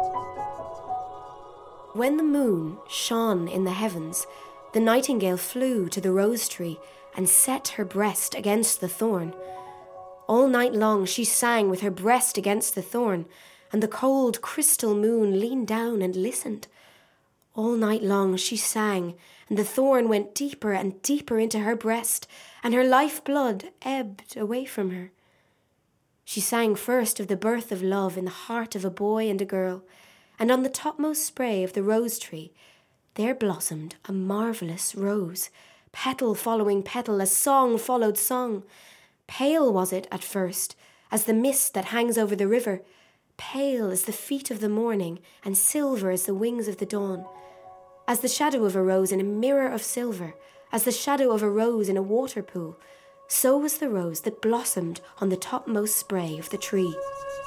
When the moon shone in the heavens, the nightingale flew to the rose tree and set her breast against the thorn. All night long she sang with her breast against the thorn, and the cold crystal moon leaned down and listened. All night long she sang, and the thorn went deeper and deeper into her breast, and her life-blood ebbed away from her. She sang first of the birth of love in the heart of a boy and a girl, and on the topmost spray of the rose tree there blossomed a marvellous rose, petal following petal, as song followed song. Pale was it at first, as the mist that hangs over the river, pale as the feet of the morning, and silver as the wings of the dawn. As the shadow of a rose in a mirror of silver, as the shadow of a rose in a water pool, so was the rose that blossomed on the topmost spray of the tree.